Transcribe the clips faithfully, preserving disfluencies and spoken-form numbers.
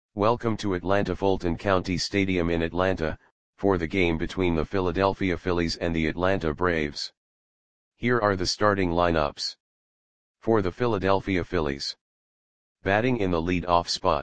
Welcome to Atlanta Fulton County Stadium in Atlanta, for the game between the Philadelphia Phillies and the Atlanta Braves. Here are the starting lineups. For the Philadelphia Phillies. Batting in the lead-off spot.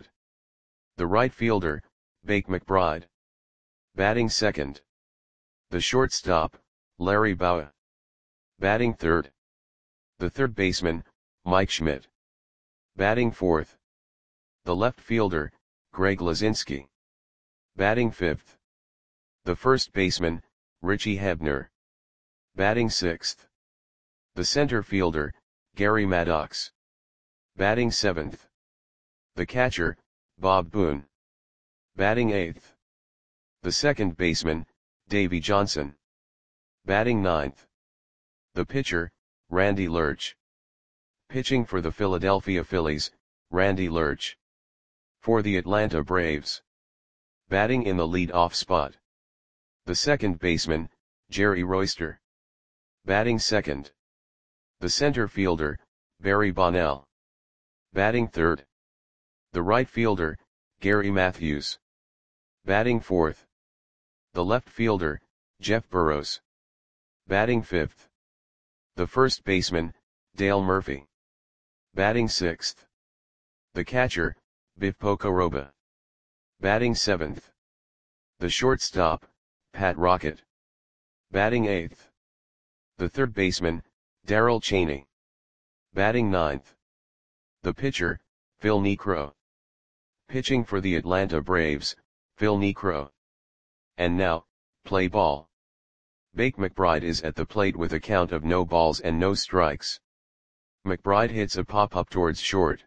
The right fielder, Bake McBride. Batting second. The shortstop, Larry Bowa. Batting third. The third baseman, Mike Schmidt. Batting fourth. The left fielder, Greg Luzinski. Batting fifth. The first baseman, Richie Hebner. Batting sixth. The center fielder, Gary Maddox. Batting seventh. The catcher, Bob Boone. Batting eighth. The second baseman, Davey Johnson. Batting ninth. The pitcher, Randy Lerch. Pitching for the Philadelphia Phillies, Randy Lerch. For the Atlanta Braves. Batting in the lead-off spot. The second baseman, Jerry Royster. Batting second. The center fielder, Barry Bonnell. Batting third. The right fielder, Gary Matthews. Batting fourth. The left fielder, Jeff Burrows. Batting fifth. The first baseman, Dale Murphy. Batting sixth. The catcher, Biff Pocoroba. Batting seventh. The shortstop, Pat Rocket. Batting eighth. The third baseman, Darrell Chaney. Batting ninth. The pitcher, Phil Niekro. Pitching for the Atlanta Braves, Phil Niekro. And now, play ball. Bake McBride is at the plate with a count of no balls and no strikes. McBride hits a pop-up towards short.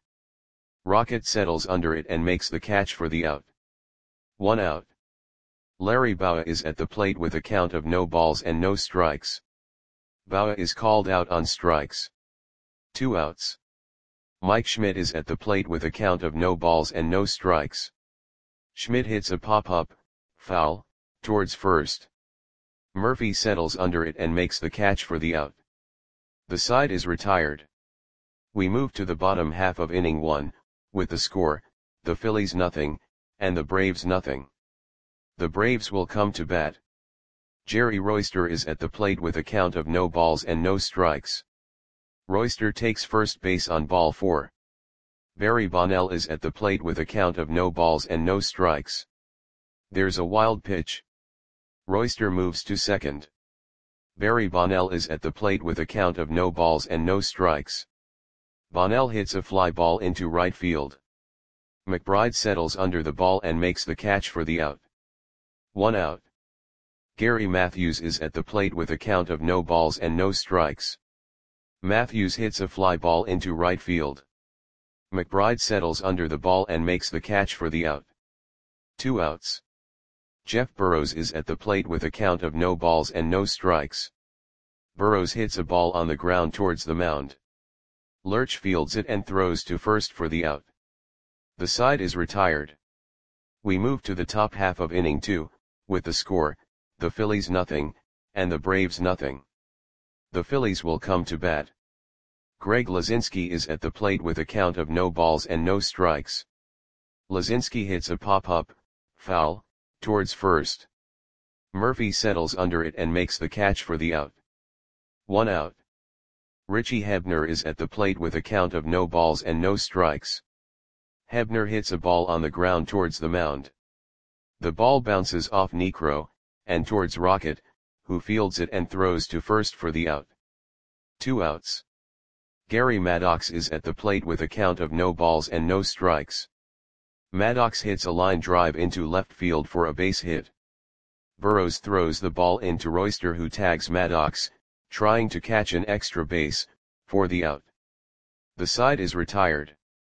Rocket settles under it and makes the catch for the out. One out. Larry Bowa is at the plate with a count of no balls and no strikes. Bowa is called out on strikes. Two outs. Mike Schmidt is at the plate with a count of no balls and no strikes. Schmidt hits a pop-up, foul, towards first. Murphy settles under it and makes the catch for the out. The side is retired. We move to the bottom half of inning one, with the score, the Phillies nothing, and the Braves nothing. The Braves will come to bat. Jerry Royster is at the plate with a count of no balls and no strikes. Royster takes first base on ball four. Barry Bonnell is at the plate with a count of no balls and no strikes. There's a wild pitch. Royster moves to second. Barry Bonnell is at the plate with a count of no balls and no strikes. Bonnell hits a fly ball into right field. McBride settles under the ball and makes the catch for the out. One out. Gary Matthews is at the plate with a count of no balls and no strikes. Matthews hits a fly ball into right field. McBride settles under the ball and makes the catch for the out. Two outs. Jeff Burrows is at the plate with a count of no balls and no strikes. Burrows hits a ball on the ground towards the mound. Lerch fields it and throws to first for the out. The side is retired. We move to the top half of inning two, with the score, the Phillies nothing, and the Braves nothing. The Phillies will come to bat. Greg Luzinski is at the plate with a count of no balls and no strikes. Luzinski hits a pop-up, foul, towards first. Murphy settles under it and makes the catch for the out. One out. Richie Hebner is at the plate with a count of no balls and no strikes. Hebner hits a ball on the ground towards the mound. The ball bounces off Niekro, and towards Rocket, who fields it and throws to first for the out. Two outs. Gary Maddox is at the plate with a count of no balls and no strikes. Maddox hits a line drive into left field for a base hit. Burrows throws the ball into Royster, who tags Maddox, trying to catch an extra base, for the out. The side is retired.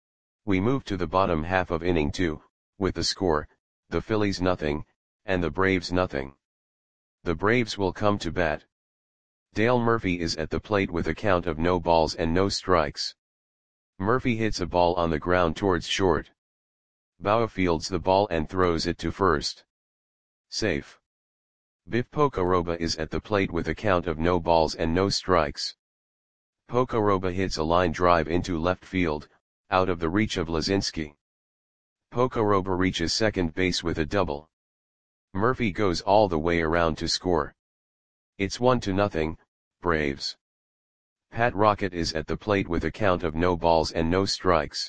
We move to the bottom half of inning two, with the score, the Phillies nothing, and the Braves nothing. The Braves will come to bat. Dale Murphy is at the plate with a count of no balls and no strikes. Murphy hits a ball on the ground towards short. Bowa fields the ball and throws it to first. Safe. Biff Pocoroba is at the plate with a count of no balls and no strikes. Pocoroba hits a line drive into left field, out of the reach of Luzinski. Pokoroba reaches second base with a double. Murphy goes all the way around to score. It's one to nothing, Braves. Pat Rocket is at the plate with a count of no balls and no strikes.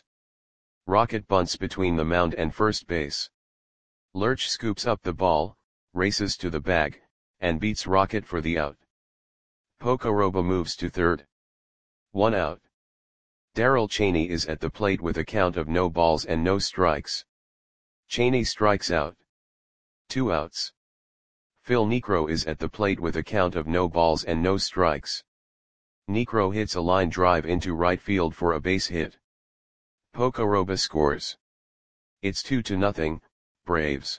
Rocket bunts between the mound and first base. Lurch scoops up the ball, races to the bag, and beats Rocket for the out. Pokoroba moves to third. One out. Darrell Chaney is at the plate with a count of no balls and no strikes. Chaney strikes out. Two outs. Phil Niekro is at the plate with a count of no balls and no strikes. Niekro hits a line drive into right field for a base hit. Pokoroba scores. It's two to nothing, Braves.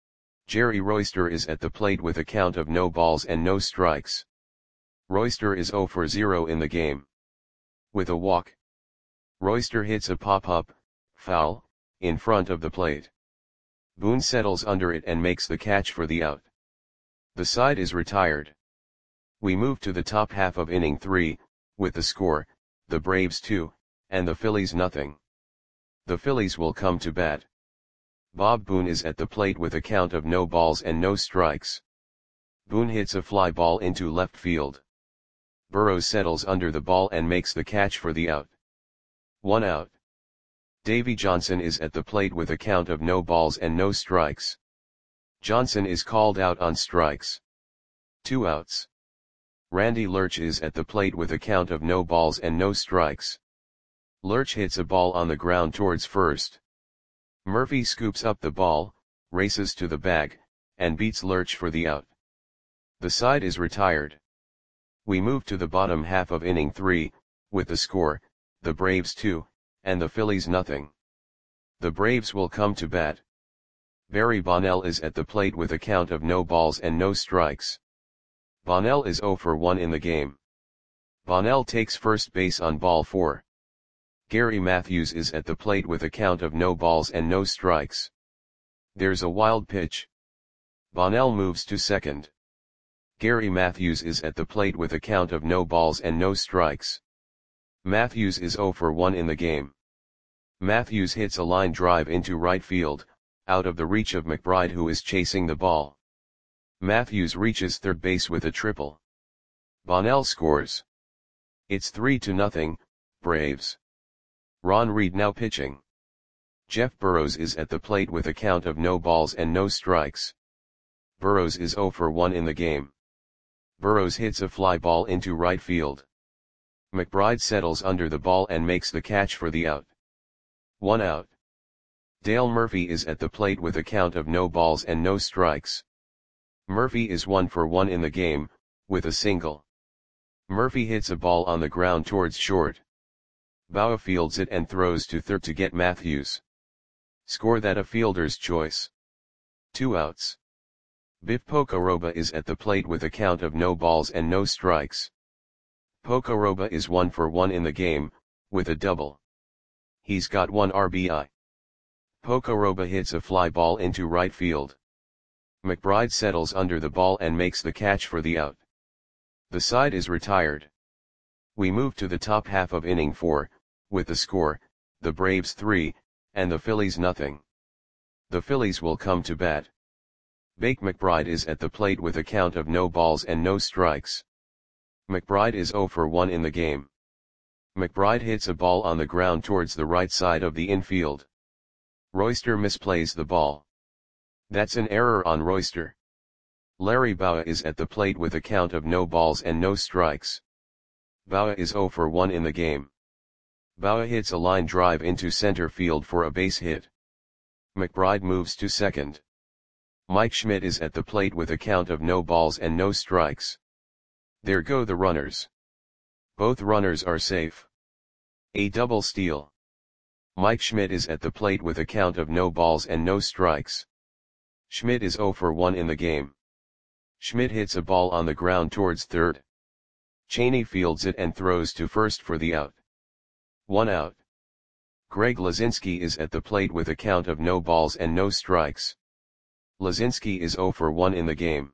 Jerry Royster is at the plate with a count of no balls and no strikes. Royster is zero for zero in the game. With a walk, Royster hits a pop-up, foul, in front of the plate. Boone settles under it and makes the catch for the out. The side is retired. We move to the top half of inning three, with the score, the Braves two, and the Phillies nothing. The Phillies will come to bat. Bob Boone is at the plate with a count of no balls and no strikes. Boone hits a fly ball into left field. Burrows settles under the ball and makes the catch for the out. One out. Davy Johnson is at the plate with a count of no balls and no strikes. Johnson is called out on strikes. Two outs. Randy Lurch is at the plate with a count of no balls and no strikes. Lurch hits a ball on the ground towards first. Murphy scoops up the ball, races to the bag, and beats Lurch for the out. The side is retired. We move to the bottom half of inning three, with the score, the Braves two, and the Phillies nothing. The Braves will come to bat. Barry Bonnell is at the plate with a count of no balls and no strikes. Bonnell is zero for one in the game. Bonnell takes first base on ball four. Gary Matthews is at the plate with a count of no balls and no strikes. There's a wild pitch. Bonnell moves to second. Gary Matthews is at the plate with a count of no balls and no strikes. Matthews is zero for one in the game. Matthews hits a line drive into right field, out of the reach of McBride who is chasing the ball. Matthews reaches third base with a triple. Bonnell scores. It's three to nothing, Braves. Ron Reed now pitching. Jeff Burrows is at the plate with a count of no balls and no strikes. Burrows is zero for one in the game. Burrows hits a fly ball into right field. McBride settles under the ball and makes the catch for the out. One out. Dale Murphy is at the plate with a count of no balls and no strikes. Murphy is one for one in the game, with a single. Murphy hits a ball on the ground towards short. Bauer fields it and throws to third to get Matthews. Score that a fielder's choice. Two outs. Biff Pokoroba is at the plate with a count of no balls and no strikes. Pokoroba is one for one in the game, with a double. He's got one R B I. Pokoroba hits a fly ball into right field. McBride settles under the ball and makes the catch for the out. The side is retired. We move to the top half of inning four, with the score, the Braves three, and the Phillies nothing. The Phillies will come to bat. Bake McBride is at the plate with a count of no balls and no strikes. McBride is zero for one in the game. McBride hits a ball on the ground towards the right side of the infield. Royster misplays the ball. That's an error on Royster. Larry Bauer is at the plate with a count of no balls and no strikes. Bauer is zero for one in the game. Bauer hits a line drive into center field for a base hit. McBride moves to second. Mike Schmidt is at the plate with a count of no balls and no strikes. There go the runners. Both runners are safe. A double steal. Mike Schmidt is at the plate with a count of no balls and no strikes. Schmidt is zero for one in the game. Schmidt hits a ball on the ground towards third. Chaney fields it and throws to first for the out. One out. Greg Lazinski is at the plate with a count of no balls and no strikes. Lazinski is zero for one in the game.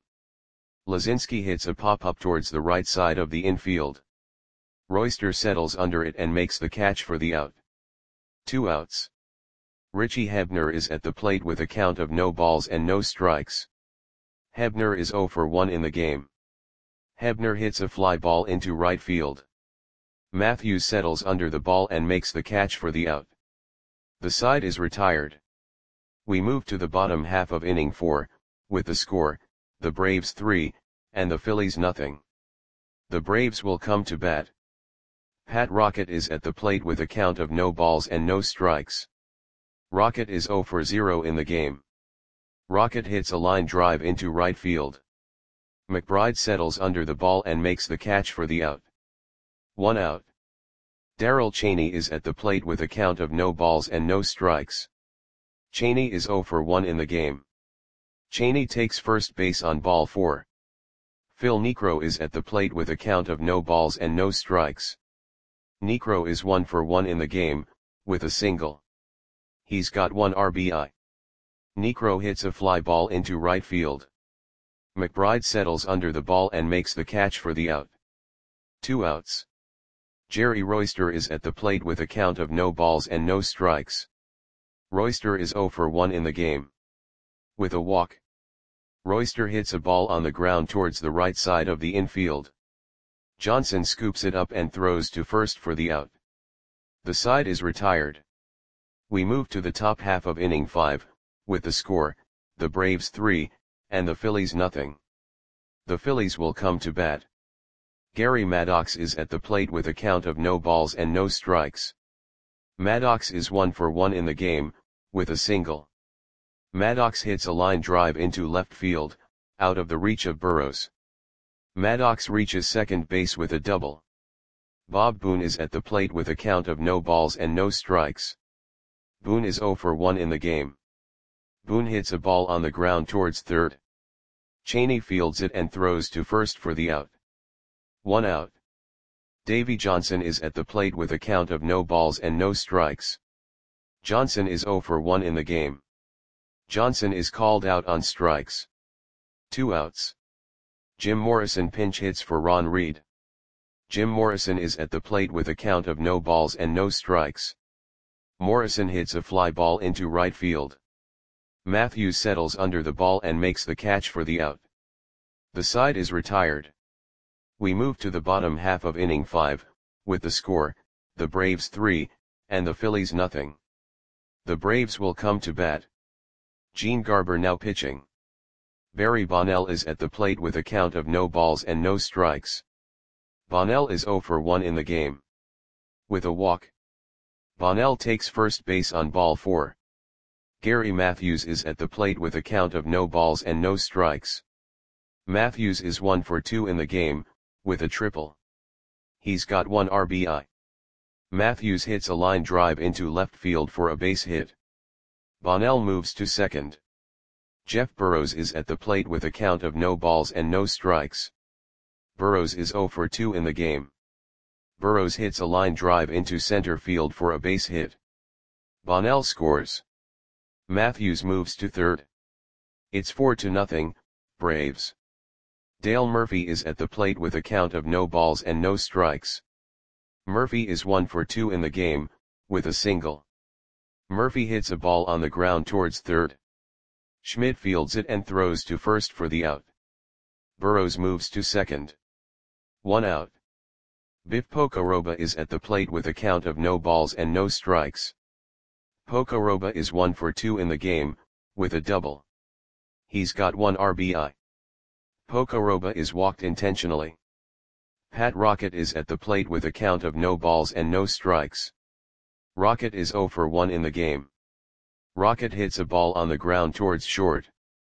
Lazinski hits a pop-up towards the right side of the infield. Royster settles under it and makes the catch for the out. Two outs. Richie Hebner is at the plate with a count of no balls and no strikes. Hebner is zero for one in the game. Hebner hits a fly ball into right field. Matthews settles under the ball and makes the catch for the out. The side is retired. We move to the bottom half of inning four, with the score, the Braves three, and the Phillies nothing. The Braves will come to bat. Pat Rocket is at the plate with a count of no balls and no strikes. Rocket is zero for zero in the game. Rocket hits a line drive into right field. McBride settles under the ball and makes the catch for the out. One out. Darrell Chaney is at the plate with a count of no balls and no strikes. Chaney is zero for one in the game. Chaney takes first base on ball four. Phil Niekro is at the plate with a count of no balls and no strikes. Niekro is one for one in the game, with a single. He's got one R B I. Niekro hits a fly ball into right field. McBride settles under the ball and makes the catch for the out. Two outs. Jerry Royster is at the plate with a count of no balls and no strikes. Royster is zero for one in the game. With a walk. Royster hits a ball on the ground towards the right side of the infield. Johnson scoops it up and throws to first for the out. The side is retired. We move to the top half of inning five, with the score, the Braves three, and the Phillies nothing. The Phillies will come to bat. Gary Maddox is at the plate with a count of no balls and no strikes. Maddox is one for one in the game, with a single. Maddox hits a line drive into left field, out of the reach of Burrows. Maddox reaches second base with a double. Bob Boone is at the plate with a count of no balls and no strikes. Boone is zero for one in the game. Boone hits a ball on the ground towards third. Chaney fields it and throws to first for the out. One out. Davy Johnson is at the plate with a count of no balls and no strikes. Johnson is zero for one in the game. Johnson is called out on strikes. Two outs. Jim Morrison pinch hits for Ron Reed. Jim Morrison is at the plate with a count of no balls and no strikes. Morrison hits a fly ball into right field. Matthews settles under the ball and makes the catch for the out. The side is retired. We move to the bottom half of inning five, with the score, the Braves three, and the Phillies nothing. The Braves will come to bat. Gene Garber now pitching. Barry Bonnell is at the plate with a count of no balls and no strikes. Bonnell is zero for one in the game. With a walk. Bonnell takes first base on ball four. Gary Matthews is at the plate with a count of no balls and no strikes. Matthews is one for two in the game, with a triple. He's got one R B I. Matthews hits a line drive into left field for a base hit. Bonnell moves to second. Jeff Burrows is at the plate with a count of no balls and no strikes. Burrows is zero for two in the game. Burrows hits a line drive into center field for a base hit. Bonnell scores. Matthews moves to third. It's four to nothing, Braves. Dale Murphy is at the plate with a count of no balls and no strikes. Murphy is one for two in the game, with a single. Murphy hits a ball on the ground towards third. Schmidt fields it and throws to first for the out. Burrows moves to second. One out. Biff Pocoroba is at the plate with a count of no balls and no strikes. Pocoroba is one for two in the game, with a double. He's got one R B I. Pocoroba is walked intentionally. Pat Rocket is at the plate with a count of no balls and no strikes. Rocket is zero for one in the game. Rocket hits a ball on the ground towards short.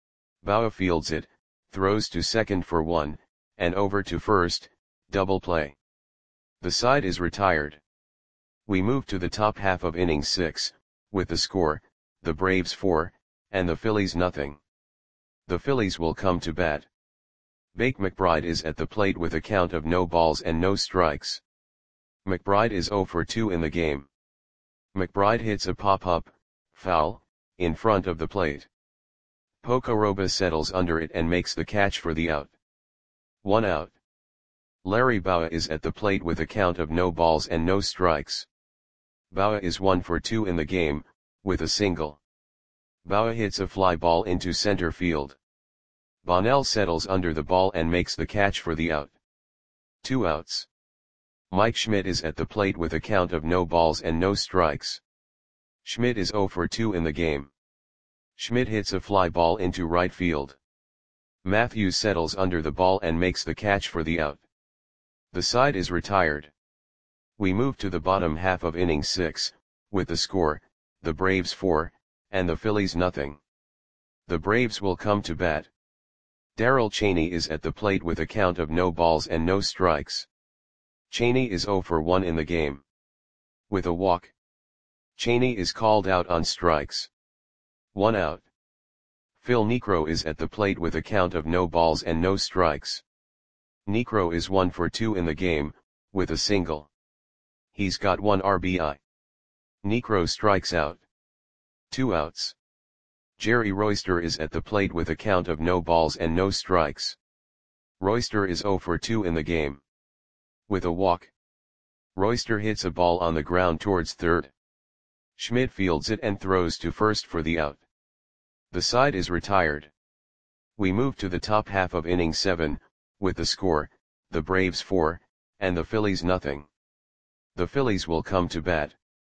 Bauer fields it, throws to second for one, and over to first, double play. The side is retired. We move to the top half of inning six, with the score, the Braves four, and the Phillies nothing. The Phillies will come to bat. Bake McBride is at the plate with a count of no balls and no strikes. McBride is zero for two in the game. McBride hits a pop-up, foul, in front of the plate. Pocoroba settles under it and makes the catch for the out. One out. Larry Bauer is at the plate with a count of no balls and no strikes. Bauer is one for two in the game, with a single. Bauer hits a fly ball into center field. Bonnell settles under the ball and makes the catch for the out. Two outs. Mike Schmidt is at the plate with a count of no balls and no strikes. Schmidt is zero for two in the game. Schmidt hits a fly ball into right field. Matthews settles under the ball and makes the catch for the out. The side is retired. We move to the bottom half of inning six, with the score, the Braves four, and the Phillies nothing. The Braves will come to bat. Darrell Chaney is at the plate with a count of no balls and no strikes. Chaney is zero for one in the game. With a walk. Chaney is called out on strikes. One out. Phil Niekro is at the plate with a count of no balls and no strikes. Niekro is one for two in the game, with a single. He's got one R B I. Niekro strikes out. Two outs. Jerry Royster is at the plate with a count of no balls and no strikes. Royster is zero for two in the game. With a walk. Royster hits a ball on the ground towards third. Schmidt fields it and throws to first for the out. The side is retired. We move to the top half of inning seven, with the score, the Braves four, and the Phillies nothing. The Phillies will come to bat.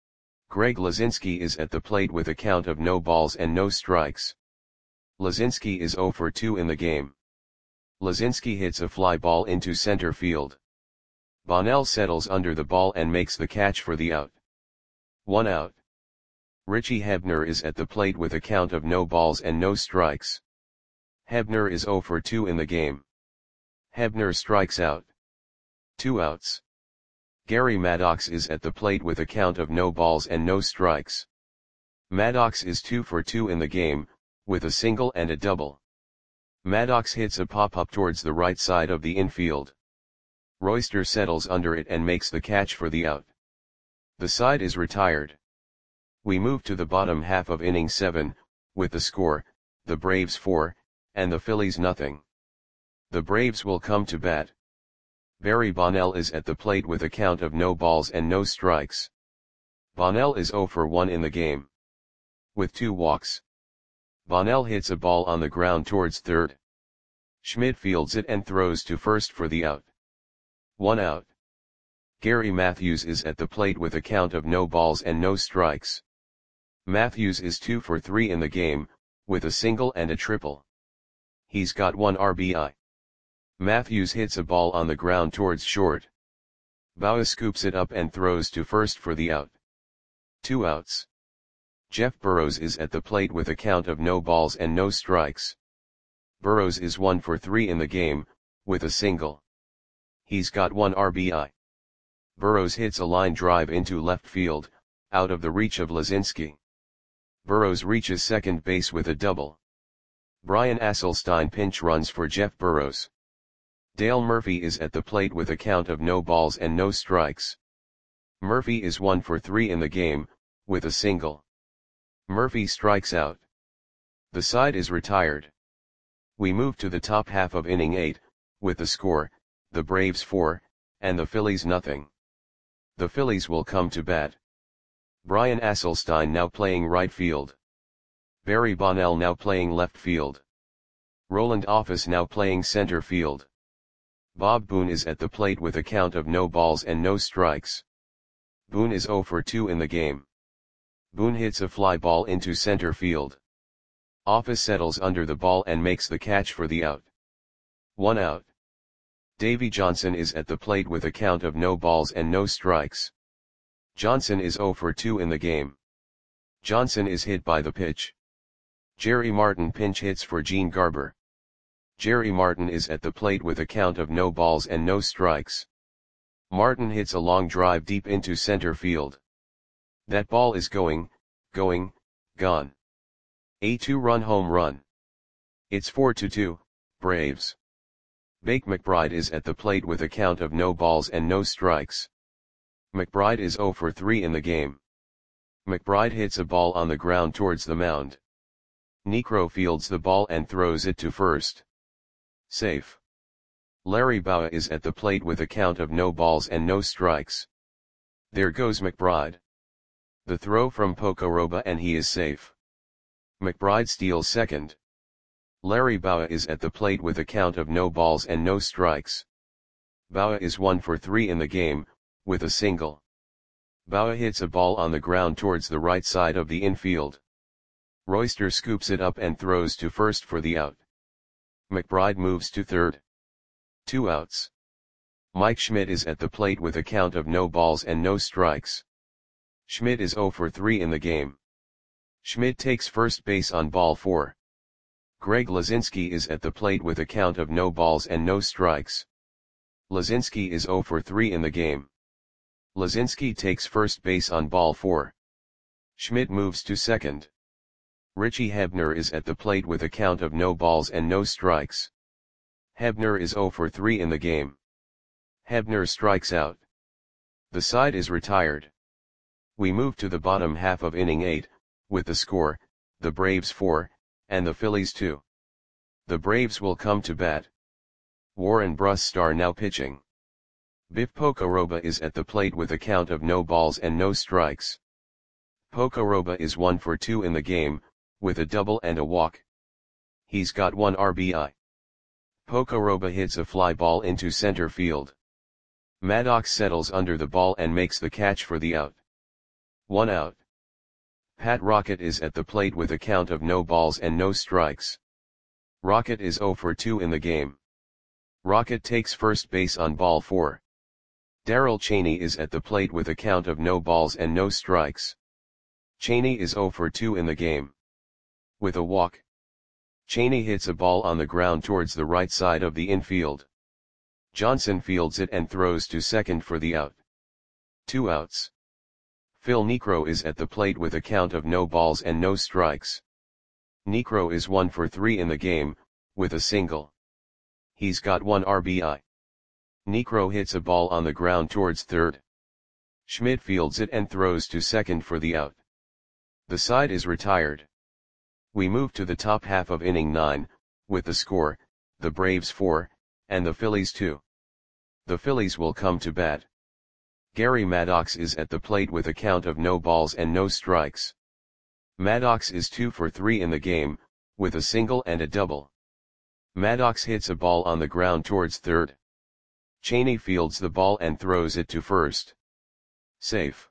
Greg Lazinski is at the plate with a count of no balls and no strikes. Lazinski is zero for two in the game. Lazinski hits a fly ball into center field. Bonnell settles under the ball and makes the catch for the out. One out. Richie Hebner is at the plate with a count of no balls and no strikes. Hebner is zero for two in the game. Hebner strikes out. Two outs. Gary Maddox is at the plate with a count of no balls and no strikes. Maddox is two for two in the game, with a single and a double. Maddox hits a pop-up towards the right side of the infield. Royster settles under it and makes the catch for the out. The side is retired. We move to the bottom half of inning seven, with the score, the Braves four, and the Phillies nothing. The Braves will come to bat. Barry Bonnell is at the plate with a count of no balls and no strikes. Bonnell is zero for one in the game. With two walks. Bonnell hits a ball on the ground towards third. Schmidt fields it and throws to first for the out. One out. Gary Matthews is at the plate with a count of no balls and no strikes. Matthews is two for three in the game, with a single and a triple. He's got one R B I. Matthews hits a ball on the ground towards short. Bauer scoops it up and throws to first for the out. Two outs. Jeff Burrows is at the plate with a count of no balls and no strikes. Burrows is one for three in the game, with a single. He's got one R B I. Burrows hits a line drive into left field, out of the reach of Lazinski. Burrows reaches second base with a double. Brian Asselstein pinch runs for Jeff Burrows. Dale Murphy is at the plate with a count of no balls and no strikes. Murphy is one for three in the game, with a single. Murphy strikes out. The side is retired. We move to the top half of inning eight, with the score, the Braves four, and the Phillies nothing. The Phillies will come to bat. Brian Asselstein now playing right field. Barry Bonnell now playing left field. Roland Office now playing center field. Bob Boone is at the plate with a count of no balls and no strikes. Boone is zero for two in the game. Boone hits a fly ball into center field. Office settles under the ball and makes the catch for the out. One out. Davey Johnson is at the plate with a count of no balls and no strikes. Johnson is zero for two in the game. Johnson is hit by the pitch. Jerry Martin pinch hits for Gene Garber. Jerry Martin is at the plate with a count of no balls and no strikes. Martin hits a long drive deep into center field. That ball is going, going, gone. A two-run home run. It's four to two, Braves. Bake McBride is at the plate with a count of no balls and no strikes. McBride is zero for three in the game. McBride hits a ball on the ground towards the mound. Niekro fields the ball and throws it to first. Safe. Larry Bauer is at the plate with a count of no balls and no strikes. There goes McBride. The throw from Pokoroba and he is safe. McBride steals second. Larry Bowa is at the plate with a count of no balls and no strikes. Bowa is one for three in the game, with a single. Bowa hits a ball on the ground towards the right side of the infield. Royster scoops it up and throws to first for the out. McBride moves to third. Two outs. Mike Schmidt is at the plate with a count of no balls and no strikes. Schmidt is zero for three in the game. Schmidt takes first base on ball four. Greg Lazinski is at the plate with a count of no balls and no strikes. Lazinski is zero for three in the game. Lazinski takes first base on ball four. Schmidt moves to second. Richie Hebner is at the plate with a count of no balls and no strikes. Hebner is zero for three in the game. Hebner strikes out. The side is retired. We move to the bottom half of inning eight, with the score, the Braves four, and the Phillies two. The Braves will come to bat. Warren Brustar now pitching. Biff Pokoroba is at the plate with a count of no balls and no strikes. Pokoroba is one for two in the game, with a double and a walk. He's got one R B I. Pokoroba hits a fly ball into center field. Maddox settles under the ball and makes the catch for the out. One out. Pat Rocket is at the plate with a count of no balls and no strikes. Rocket is zero for two in the game. Rocket takes first base on ball four. Darrell Cheney is at the plate with a count of no balls and no strikes. Cheney is zero for two in the game. With a walk. Cheney hits a ball on the ground towards the right side of the infield. Johnson fields it and throws to second for the out. Two outs. Phil Niekro is at the plate with a count of no balls and no strikes. Niekro is one for three in the game, with a single. He's got one R B I. Niekro hits a ball on the ground towards third. Schmidt fields it and throws to second for the out. The side is retired. We move to the top half of inning nine, with the score, the Braves four, and the Phillies two. The Phillies will come to bat. Gary Maddox is at the plate with a count of no balls and no strikes. Maddox is two for three in the game, with a single and a double. Maddox hits a ball on the ground towards third. Cheney fields the ball and throws it to first. Safe.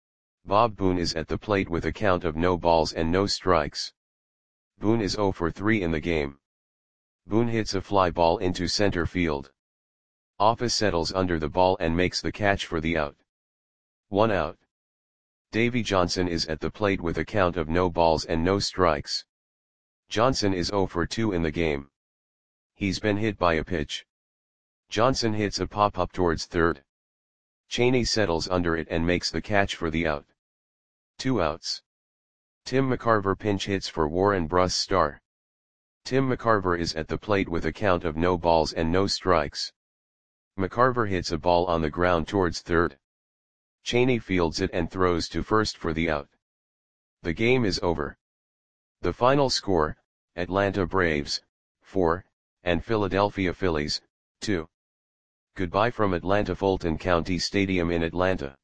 Bob Boone is at the plate with a count of no balls and no strikes. Boone is zero for three in the game. Boone hits a fly ball into center field. Office settles under the ball and makes the catch for the out. One out. Davy Johnson is at the plate with a count of no balls and no strikes. Johnson is zero for two in the game. He's been hit by a pitch. Johnson hits a pop-up towards third. Cheney settles under it and makes the catch for the out. Two outs. Tim McCarver pinch hits for Warren Brustar. Tim McCarver is at the plate with a count of no balls and no strikes. McCarver hits a ball on the ground towards third. Cheney fields it and throws to first for the out. The game is over. The final score, Atlanta Braves, four, and Philadelphia Phillies, two. Goodbye from Atlanta Fulton County Stadium in Atlanta.